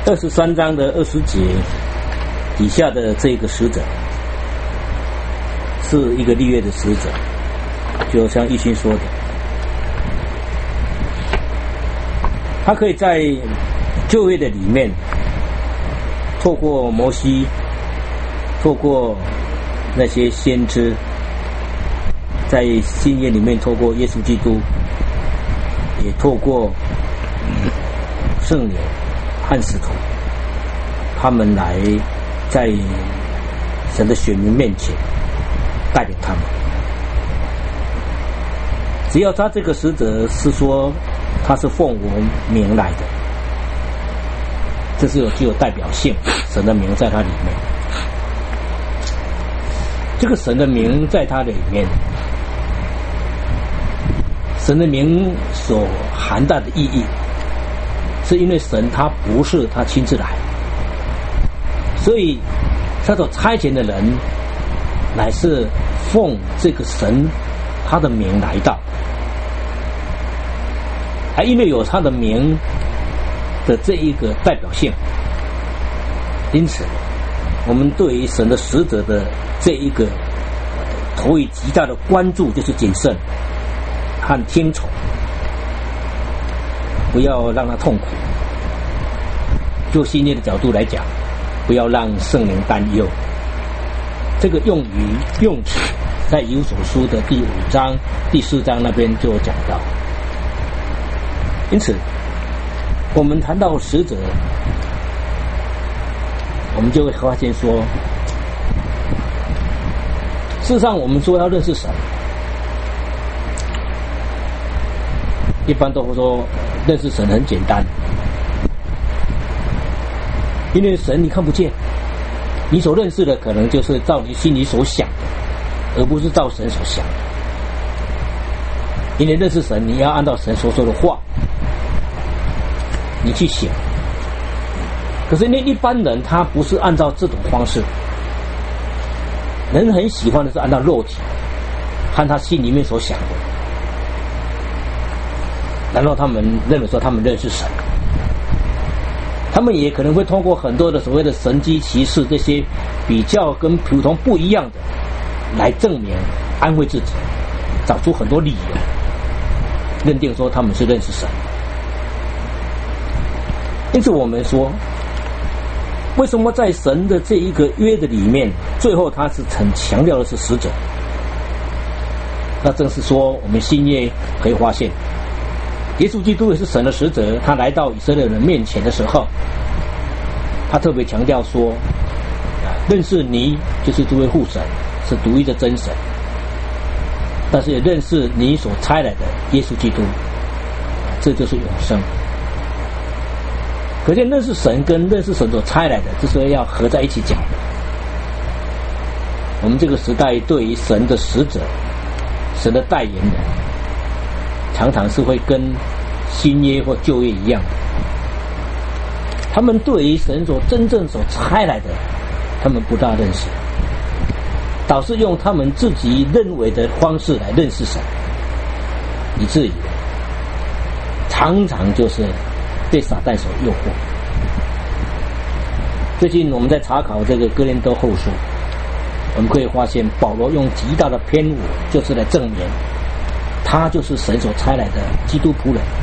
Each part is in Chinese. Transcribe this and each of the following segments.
23章的20节底下的这个使者是一个立约的使者，就像义勋说的，他可以在旧约的里面透过摩西，透过那些先知，在新约里面透过耶稣基督，也透过圣灵和使徒，他们来在神的选民面前带领他们。只要他这个使者是说他是奉我名来的，这是具有代表性，神的名在他里面。这个神的名在他的里面，神的名所含带的意义，是因为神他不是他亲自来，所以他所差遣的人乃是奉这个神他的名来到，还因为有他的名的这一个代表性，因此我们对于神的使者的这一个投以极大的关注，就是谨慎和听从，不要让他痛苦。就新约的角度来讲，不要让圣灵担忧。这个用词在以弗所书的第5章第4章那边就有讲到。因此我们谈到使者，我们就会发现说，事实上我们说要认识神，一般都会说认识神很简单，因为神你看不见，你所认识的可能就是照你心里所想的，而不是照神所想的。因为认识神，你要按照神所说的话你去想。可是那一般人他不是按照这种方式，人很喜欢的是按照肉体和他心里面所想的，然后他们认为说他们认识神，他们也可能会通过很多的所谓的神迹奇事，这些比较跟普通不一样的来证明安慰自己，找出很多理由认定说他们是认识神。因此我们说，为什么在神的这一个约的里面，最后他是很强调的是使者？那正是说我们新约可以发现，耶稣基督也是神的使者，他来到以色列人面前的时候，他特别强调说，认识你就是这位父神，是独一的真神，但是也认识你所差来的耶稣基督，这就是永生。可见认识神跟认识神所差来的，这是要合在一起讲的。我们这个时代对于神的使者、神的代言人，常常是会跟新约或旧约一样，他们对于神所真正所差来的，他们不大认识，导致用他们自己认为的方式来认识神，以至于常常就是被撒旦所诱惑。最近我们在查考这个哥林多后书，我们可以发现保罗用极大的篇幅，就是来证明他就是神所差来的基督仆人。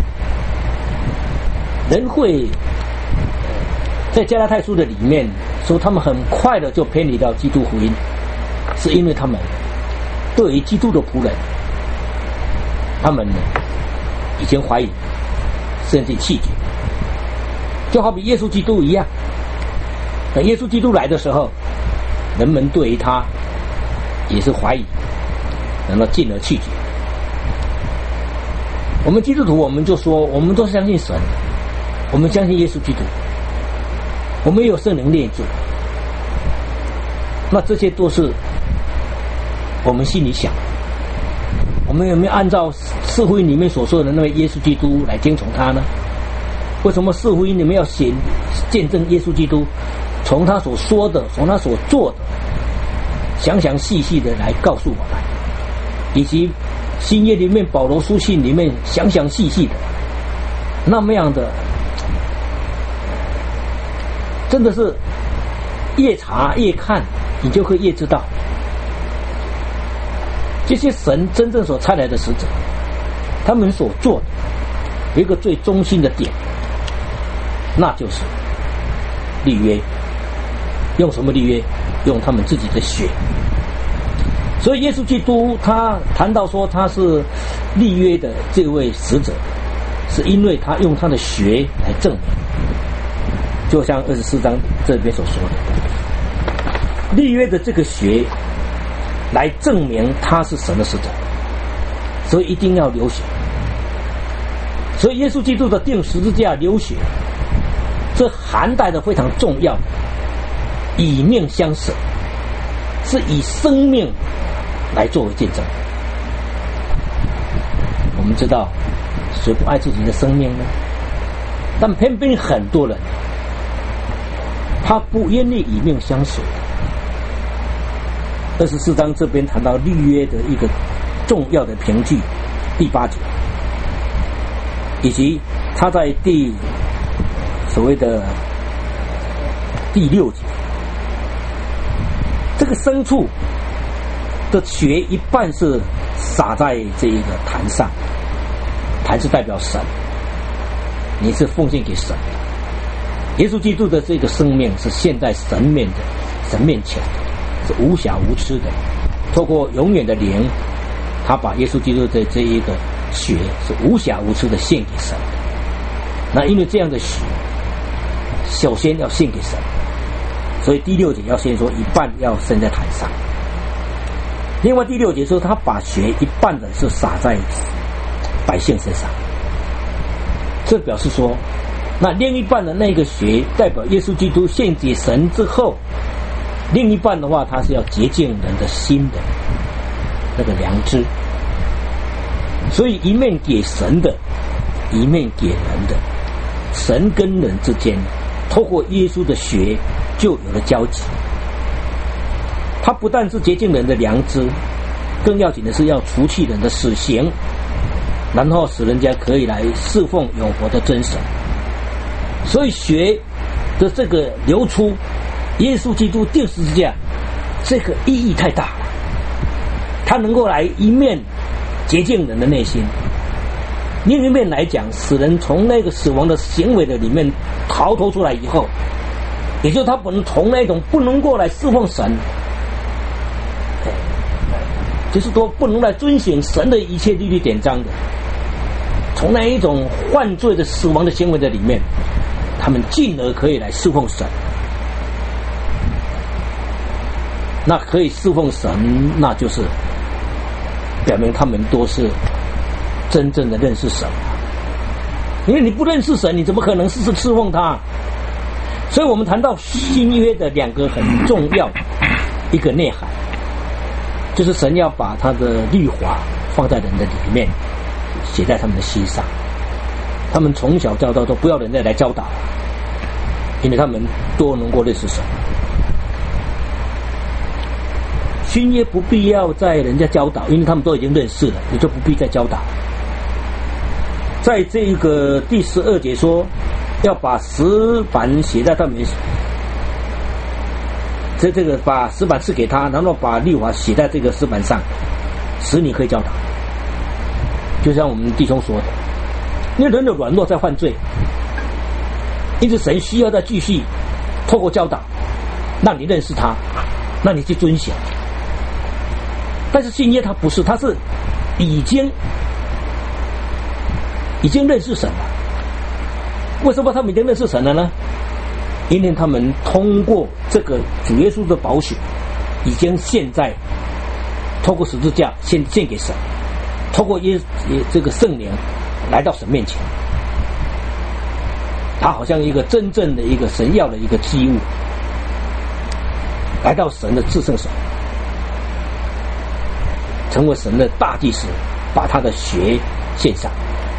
人会在加拉太书的里面说他们很快的就偏离到基督福音，是因为他们对于基督的仆人，他们已经怀疑甚至弃绝，就好比耶稣基督一样。等耶稣基督来的时候，人们对于他也是怀疑，然后进而弃绝。我们基督徒，我们就说我们都相信神，我们相信耶稣基督，我们也有圣灵内住，那这些都是我们心里想，我们有没有按照四福音里面所说的那位耶稣基督来听从他呢？为什么四福音里面要写见证耶稣基督，从他所说的，从他所做的，详详细细的来告诉我们，以及新约里面保罗书信里面详详细细的那么样的真的是越查越看，你就会越知道，这些神真正所差来的使者，他们所做的有一个最中心的点，那就是立约。用什么立约？用他们自己的血。所以耶稣基督他谈到说他是立约的这位使者，是因为他用他的血来证明，就像24章这边所说的，立约的这个血来证明他是神的使者，所以一定要流血。所以耶稣基督的钉十字架流血，这含带的非常重要，以命相舍，是以生命来作为见证。我们知道谁不爱自己的生命呢？但偏偏很多人他不愿意以命相舍。24章这边谈到立约的一个重要的凭据，第8节，以及他在所谓的第6节，这个牲畜的血一半是洒在这一个坛上，坛是代表神，你是奉献给神。耶稣基督的这个生命是献在神面前，是无瑕无疵的，透过永远的灵，他把耶稣基督的这一个血是无瑕无疵的献给神。那因为这样的血首先要献给神，所以第6节要先说一半要生在坛上。另外第6节说他把血一半的是洒在百姓身上，这表示说那另一半的那个血代表耶稣基督献给神之后，另一半的话他是要洁净人的心的那个良知。所以一面给神的，一面给人的，神跟人之间透过耶稣的血就有了交集。他不但是洁净人的良知，更要紧的是要除去人的死刑，然后使人家可以来侍奉永活的真神。所以血的这个流出，耶稣基督钉十字架，这个意义太大了。他能够来一面洁净人的内心，另一面来讲使人从那个死亡的行为的里面逃脱出来以后，也就是他本从那种不能够来侍奉神，就是说不能来遵循神的一切律例典章的，从那一种犯罪的死亡的行为的里面，他们进而可以来侍奉神。那可以侍奉神，那就是表明他们都是真正的认识神。因为你不认识神，你怎么可能侍奉他？所以我们谈到新约的2个很重要一个内涵，就是神要把他的律法放在人的里面，写在他们的心上。他们从小教导都不要人家来教导，因为他们都能够认识神。新约不必要在人家教导，因为他们都已经认识了，你就不必再教导。在这个第12节说要把石板写在他们，这个把石板赐给他，然后把律法写在这个石板上，使你可以教导。就像我们弟兄说的，因为人的软弱在犯罪，因此神需要再继续透过教导让你认识他，让你去遵循。但是新约他不是，他是已经认识神了。为什么他们已经认识神了呢？因为他们通过这个主耶稣的宝血，已经现在透过十字架献给神，透过这个圣灵来到神面前，他好像一个真正的一个神要的一个祭物，来到神的至圣所，成为神的大祭司，把他的血献上。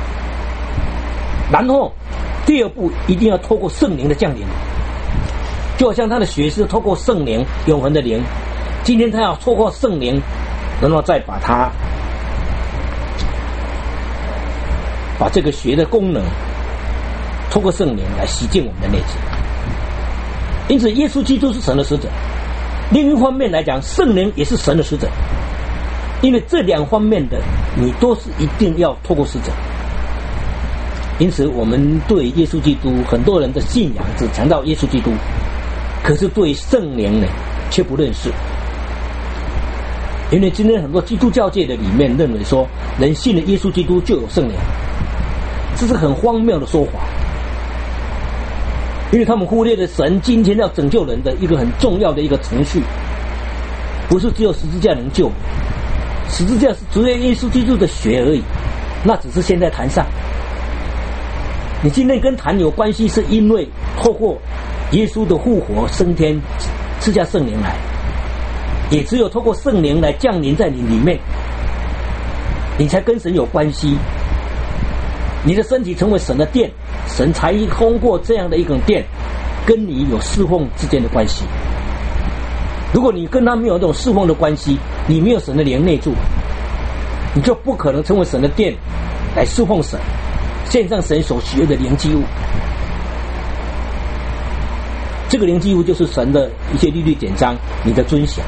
然后第2步一定要透过圣灵的降临，就好像他的血是透过圣灵永恒的灵，今天他要透过圣灵，然后再把这个血的功能透过圣灵来洗净我们的内心。 因此耶稣基督是神的使者。另一方面来讲，圣灵也是神的使者，因为这两方面的你都是一定要透过使者。因此我们对耶稣基督，很多人的信仰只强调耶稣基督，可是对圣灵呢却不认识。因为今天很多基督教界的里面认为说，人信了耶稣基督就有圣灵，这是很荒谬的说法。因为他们忽略了神今天要拯救人的一个很重要的一个程序，不是只有十字架能救，十字架是只有耶稣基督的血而已，那只是现在坛上。你今天跟坛有关系，是因为透过耶稣的复活升天，赐下圣灵来，也只有透过圣灵来降临在你里面，你才跟神有关系。你的身体成为神的殿，神才通过这样的一种殿跟你有侍奉之间的关系。如果你跟他没有这种侍奉的关系，你没有神的灵内住，你就不可能成为神的殿来侍奉神，献上神所喜悦的灵祭物。这个灵祭物就是神的一些律例典章，你的遵行。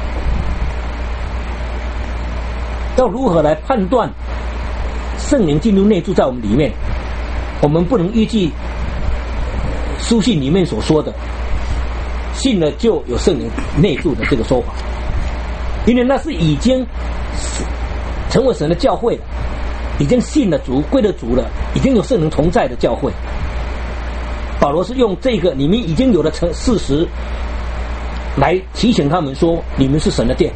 要如何来判断圣灵进入内住在我们里面？我们不能依据书信里面所说的信了就有圣灵内住的这个说法，因为那是已经成为神的教会了，已经信了主，归了主了，已经有圣灵同在的教会。保罗是用这个你们已经有了事实来提醒他们说，你们是神的殿。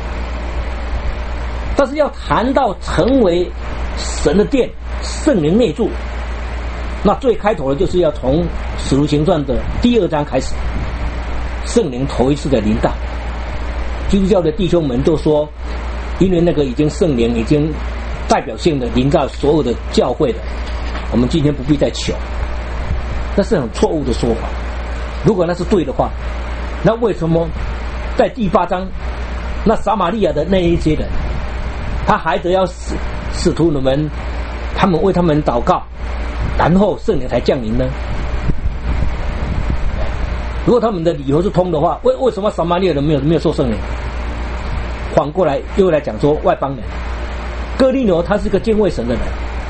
但是要谈到成为神的殿，圣灵内住，那最开头的就是要从使徒行传的第2章开始，圣灵头一次的临到。基督教的弟兄们都说，因为那个已经圣灵已经代表性的临到所有的教会了，我们今天不必再求。那是很错误的说法。如果那是对的话，那为什么在第8章那撒玛利亚的那一些人，他还得要使徒们他们为他们祷告，然后圣灵才降临呢？如果他们的理由是通的话，为什么撒玛利亚人没有受圣灵？反过来又来讲说外邦人，哥尼流他是个敬畏神的人，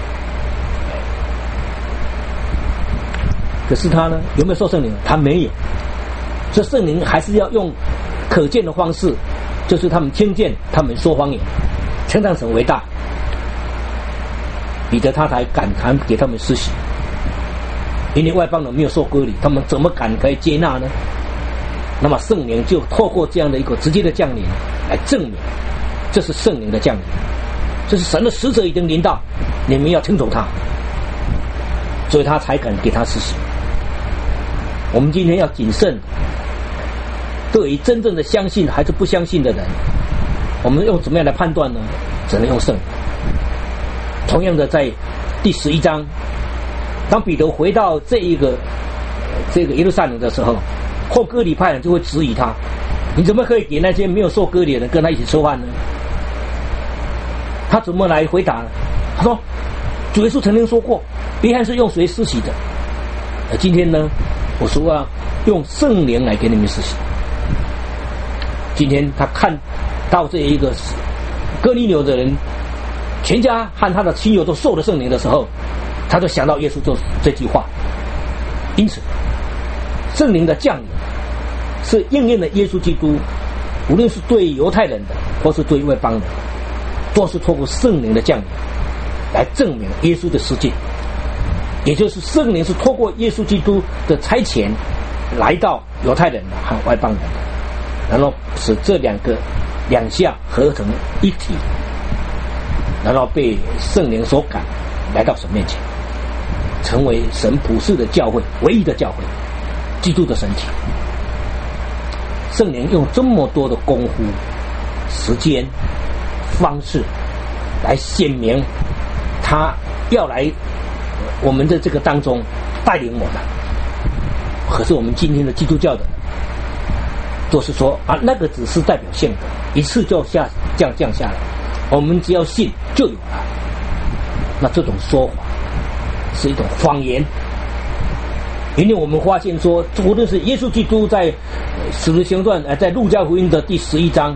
可是他呢有没有受圣灵？他没有。所以圣灵还是要用可见的方式，就是他们听见他们说方言，称赞神为大，彼得他才敢给他们施洗。因为外邦人没有受割礼，他们怎么敢可以接纳呢？那么圣灵就透过这样的一个直接的降临来证明，这是圣灵的降临，这是神的使者已经临到，你们要听从他，所以他才敢给他施洗。我们今天要谨慎，对于真正的相信还是不相信的人，我们用怎么样来判断呢？只能用圣灵。同样的，在第11章，当彼得回到这个耶路撒冷的时候，后割礼派人就会质疑他，你怎么可以给那些没有受割礼的人跟他一起吃饭呢？他怎么来回答呢？他说，主耶稣曾经说过，约翰是用水施洗的，而今天呢，我说要用圣灵来给你们施洗。今天他看到这一个哥尼流的人全家和他的亲友都受了圣灵的时候，他就想到耶稣这句话。因此圣灵的降临是应验了耶稣基督，无论是对犹太人的或是对外邦人，都是透过圣灵的降临来证明耶稣的实践。也就是圣灵是透过耶稣基督的差遣来到犹太人和外邦人的，然后使这两项合成一体，然后被圣灵所感来到神面前，成为神普世的教会，唯一的教会，基督的身体。圣灵用这么多的功夫、时间、方式来显明他要来我们的这个当中带领我们。可是我们今天的基督教的都是说啊，那个只是代表性的，一次就降下来，我们只要信就有了。那这种说法是一种谎言， 因为我们发现说，无论是耶稣基督在使徒行传，在路加福音的第11章，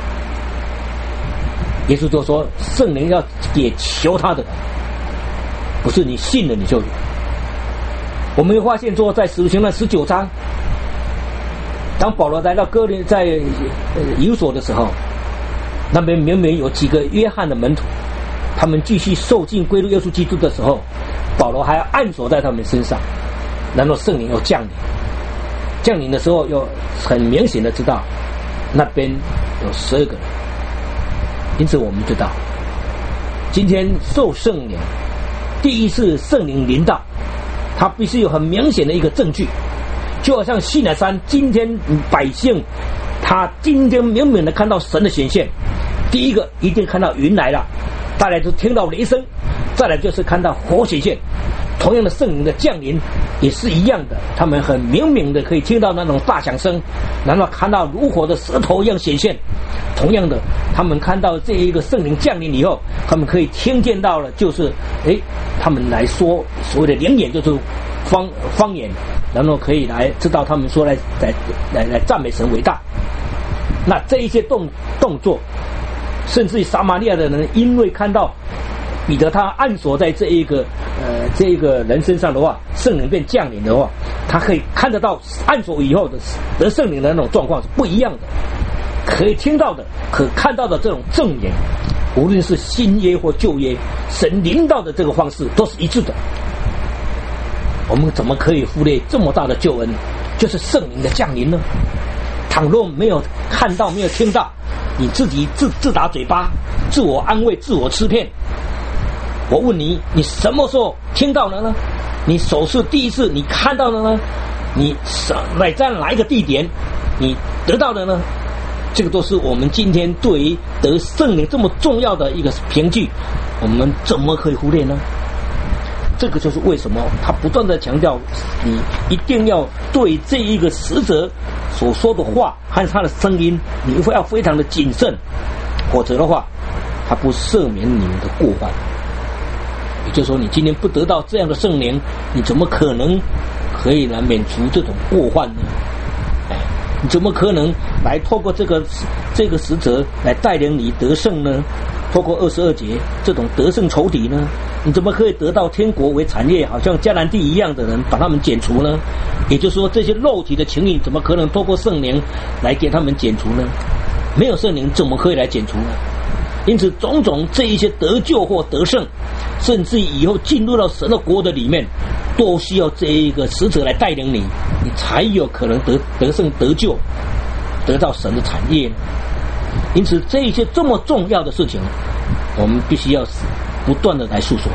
耶稣就说圣灵要给求他的，不是你信了你就有。我们会发现说，在使徒行传19章，当保罗来到哥林在以弗所的时候，那边明明有几个约翰的门徒，他们继续受尽归入耶稣基督的时候，保罗还要按手在他们身上，然后圣灵又降临。降临的时候，又很明显的知道那边有12个人。因此我们知道，今天受圣灵，第一次圣灵临到，它必须有很明显的一个证据。就好像西乃山，今天百姓他今天明明的看到神的显现，第一个一定看到云来了，再来就听到雷声，再来就是看到火显现。同样的圣灵的降临也是一样的，他们很明的可以听到那种大响声，然后看到如火的舌头一样显现。同样的，他们看到这一个圣灵降临以后，他们可以听见到了，就是他们来说所谓的灵言，就是方言，然后可以来知道他们说来赞美神伟大。那这一些动作，甚至于撒玛利亚的人因为看到彼得他按锁在这一个人身上的话，圣灵便降临的话，他可以看得到按锁以后的得圣灵的那种状况是不一样的，可以听到的可看到的这种证言，无论是新约或旧约，神临到的这个方式都是一致的。我们怎么可以忽略这么大的救恩，就是圣灵的降临呢？倘若没有看到没有听到，你自己自打嘴巴，自我安慰自我欺骗，我问你，你什么时候听到了呢？你首次第一次你看到了呢？你在哪一个地点你得到的呢？这个都是我们今天对于得圣灵这么重要的一个凭据，我们怎么可以忽略呢？这个就是为什么他不断的强调，你一定要对这一个使者所说的话和他的声音，你要非常的谨慎，否则的话，他不赦免你们的过犯。也就是说，你今天不得到这样的圣灵，你怎么可能可以来免除这种过患呢？你怎么可能来透过这个使者来带领你得胜呢？透过22节这种得胜仇敌呢？你怎么可以得到天国为产业，好像迦南地一样的人把他们剪除呢？也就是说，这些肉体的情欲怎么可能透过圣灵来给他们剪除呢？没有圣灵怎么可以来剪除呢？因此种种这一些得救或得胜，甚至以后进入到神的国的里面，都需要这一个使者来带领你，你才有可能得胜得救，得到神的产业。因此这一些这么重要的事情，我们必须要不断的来诉说。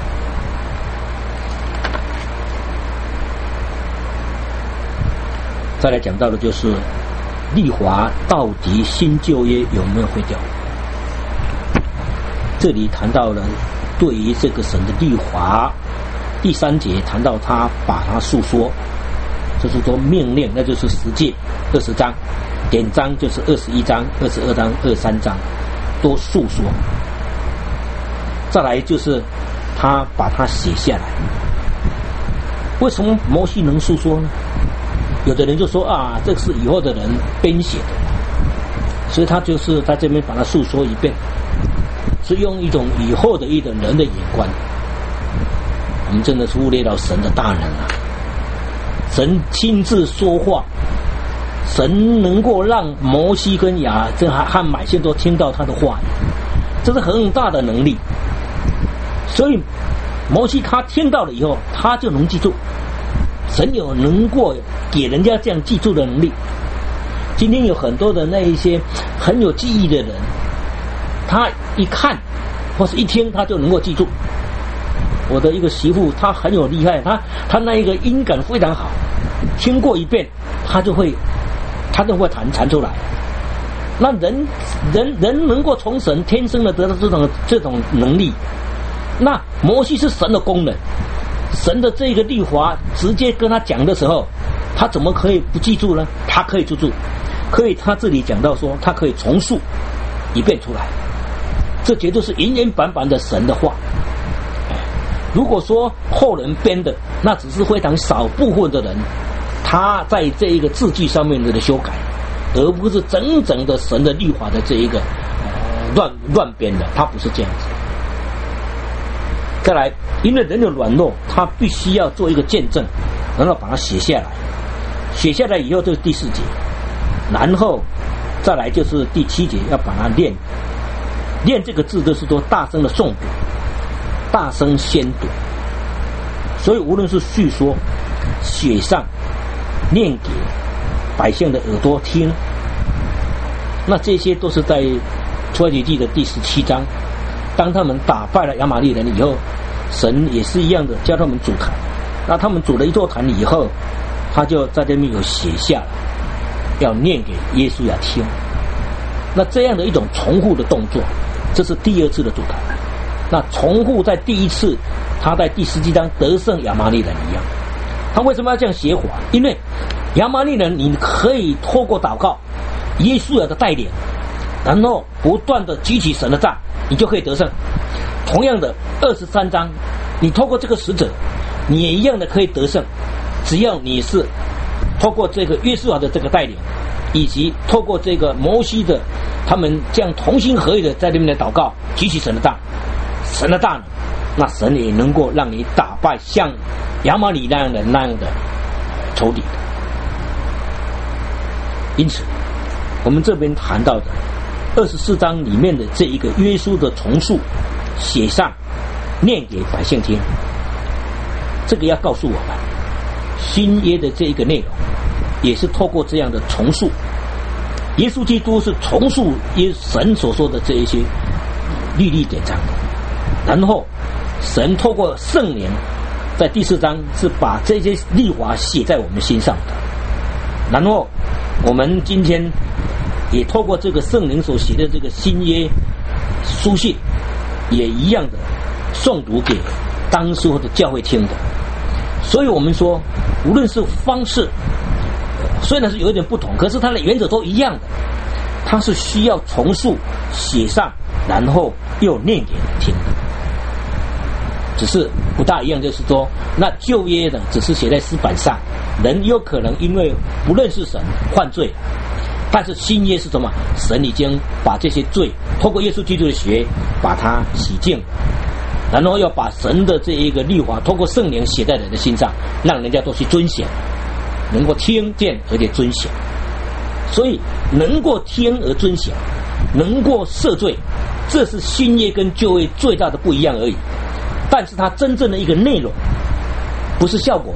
再来讲到的就是律法到底新旧约有没有废掉？这里谈到了对于这个神的律法，第3节谈到他把它述说，就是说命令，那就是十诫20章，典章就是21章、22章、23章都述说。再来就是他把它写下来。为什么摩西能述说呢？有的人就说啊，这是以后的人编写的，所以他就是在这边把它述说一遍，是用一种以后的一种人的眼光。我们真的是忽略到神的大能啊！神亲自说话，神能够让摩西跟和百姓都听到他的话，这是很大的能力。所以摩西他听到了以后，他就能记住。神有能够给人家这样记住的能力。今天有很多的那一些很有记忆的人，他一看或是一听他就能够记住。我的一个媳妇，她很有厉害，她那一个音感非常好，听过一遍她就会弹出来。那人能够从神天生的得到这种能力，那摩西是神的功能，神的这个律法直接跟他讲的时候，他怎么可以不记住呢？他可以记住，可以他这里讲到说他可以重述一遍出来，这绝对是原原版版的神的话。如果说后人编的， 那只是非常少部分的人，他在这一个字句上面的修改，而不是整整的神的律法的这一个乱编的，他不是这样子。再来，因为人的软弱，他必须要做一个见证，然后把它写下来。写下来以后就是第4节，然后再来就是第7节，要把它念。念这个字就是说大声的诵读，大声宣读。所以无论是叙说、写上、念给百姓的耳朵听，那这些都是在出埃及记的第17章。当他们打败了亚玛力人以后，神也是一样的教他们筑坛。那他们筑了一座坛以后，他就在这边有写下来，要念给耶稣亚听。那这样的一种重复的动作，这是第2次的筑坛。那重复在第1次，他在第17章得胜亚玛力人一样。他为什么要这样写法？因为亚玛力人你可以透过祷告，耶稣亚的带领，然后不断的举起神的杖，你就可以得胜。同样的23章，你透过这个使者，你也一样的可以得胜。只要你是透过这个约书亚的这个带领，以及透过这个摩西的他们这样同心合意的在这边的祷告，举起神的杖，神的大能，那神也能够让你打败像亚玛力那样的仇敌。因此我们这边谈到的24章里面的这一个约书的重述，写上念给百姓听，这个要告诉我们新约的这一个内容也是透过这样的重述。耶稣基督是重述神所说的这一些律例典章的，然后神透过圣灵在第4章是把这些律法写在我们心上的，然后我们今天也透过这个圣灵所写的这个新约书信，也一样的诵读给当时候的教会听的。所以我们说无论是方式虽然是有一点不同，可是它的原则都一样的，它是需要重述写上，然后又念给人听的。只是不大一样，就是说那旧约呢只是写在石板上，人有可能因为不认识神犯罪，但是新约是什么？神已经把这些罪透过耶稣基督的血把它洗净，然后要把神的这一个律法透过圣灵写在人的心上，让人家都去遵行，能够听见而且遵行。所以能够听而遵行，能够赦罪，这是新约跟旧约最大的不一样而已。但是它真正的一个内容不是效果，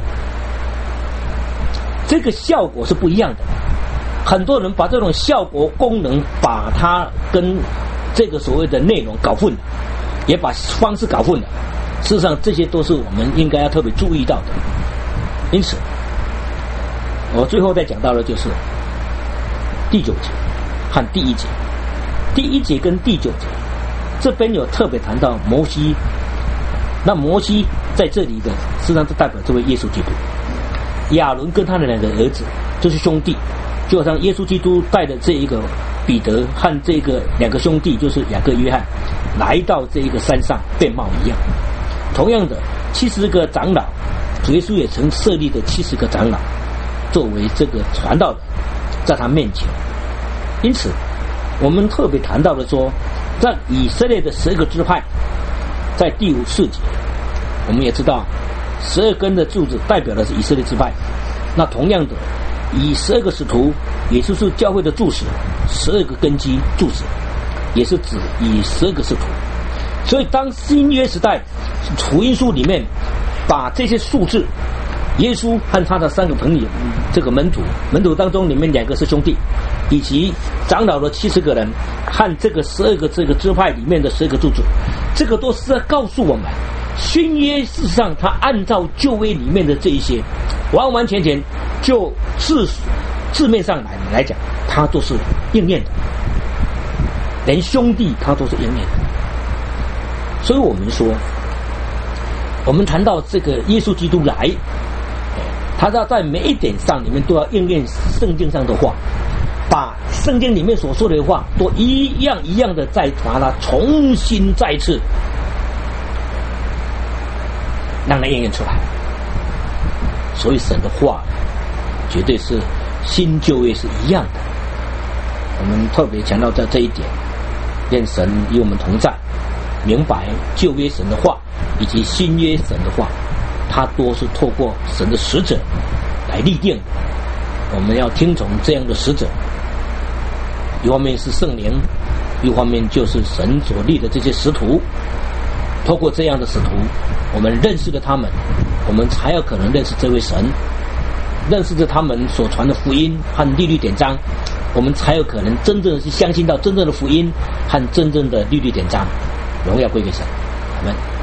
这个效果是不一样的。很多人把这种效果功能把它跟这个所谓的内容搞混了，也把方式搞混了。事实上这些都是我们应该要特别注意到的。因此我最后再讲到的就是第9节和第1节。第1节跟第9节这边有特别谈到摩西，那摩西在这里的实际上是代表这位耶稣基督。亚伦跟他的2个儿子就是兄弟，就好像耶稣基督带的这一个彼得和这个2个兄弟就是雅各约翰来到这一个山上变貌一样。同样的70个长老，主耶稣也曾设立的70个长老作为这个传道人在他面前。因此我们特别谈到了说，在以色列的12个支派，在第4节我们也知道12根的柱子代表的是以色列支派，那同样的以12个使徒，也就是教会的柱石，12个根基柱子也是指以12个使徒。所以当新约时代福音书里面把这些数字，耶稣和他的3个朋友，这个门徒当中里面2个是兄弟，以及长老的70个人和这个12个这个支派里面的12个柱子，这个都是在告诉我们新约事实上它按照旧约里面的这一些完完全全就字面上来讲它都是应验的，连兄弟它都是应验的。所以我们说，我们谈到这个耶稣基督来，他要在每一点上里面都要应验圣经上的话，把圣经里面所说的话都一样的再把它重新再次让它应验出来。 所以神的话绝对是新旧约是一样的。我们特别强调在这一点，愿神与我们同在，明白旧约神的话以及新约神的话，它多是透过神的使者来立定的。我们要听从这样的使者，一方面是圣灵，一方面就是神所立的这些使徒。透过这样的使徒，我们认识了他们，我们才有可能认识这位神，认识着他们所传的福音和律例典章，我们才有可能真正的去相信到真正的福音和真正的律例典章。荣耀归给神，阿们。